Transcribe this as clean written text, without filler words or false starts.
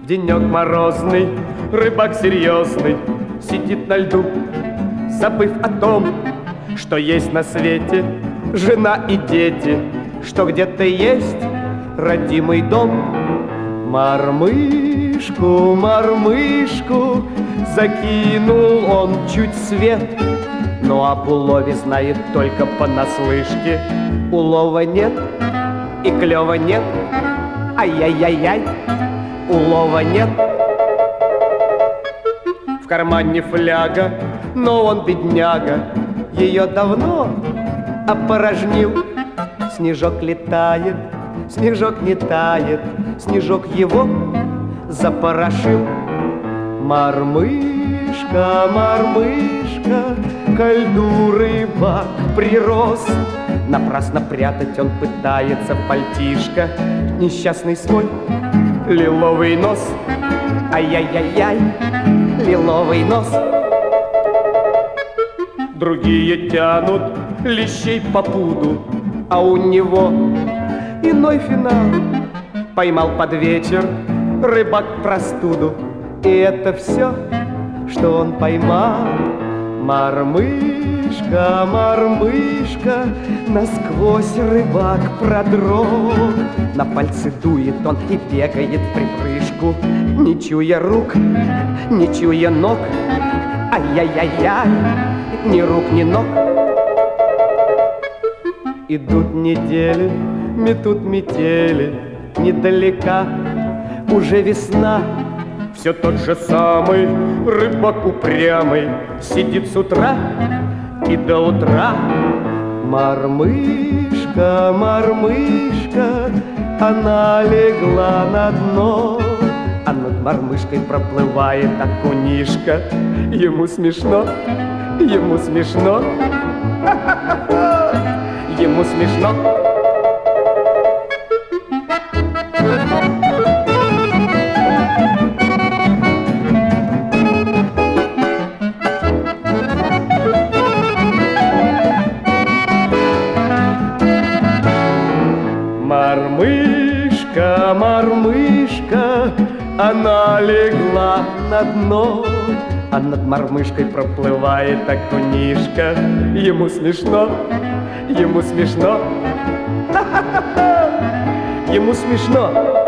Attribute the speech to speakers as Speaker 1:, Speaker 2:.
Speaker 1: Денек морозный, рыбак серьезный сидит на льду, забыв о том, что есть на свете жена и дети, что где-то есть родимый дом. Мормышку, мормышку закинул он чуть свет, но об улове знает только понаслышке. Улова нет и клёва нет, ай-яй-яй-яй, улова нет. В кармане фляга, но он бедняга, ее давно опорожнил. Снежок летает, снежок не тает, снежок его запорошил. Мормышка, мормышка, ко льду рыбак прирос. Напрасно прятать он пытается пальтишко несчастный свой лиловый нос. Ай-яй-яй-яй, лиловый нос. Другие тянут лещей по пуду, а у него иной финал. Поймал под вечер рыбак простуду, и это все, что он поймал. Мормышка, мормышка, насквозь рыбак продрог. На пальцы дует он и бегает в припрыжку, не чуя рук, не чуя ног. Ай-яй-яй-яй, ни рук, ни ног. Идут недели, метут метели, недалека уже весна. Все тот же самый рыбак упрямый сидит с утра и до утра. Мормышка, мормышка, она легла на дно, а над мормышкой проплывает окунишка. Ему смешно, ему смешно, ему смешно. Мормышка, мормышка, она легла на дно, а над мормышкой проплывает окунишка. Ему смешно, ему смешно, ему смешно.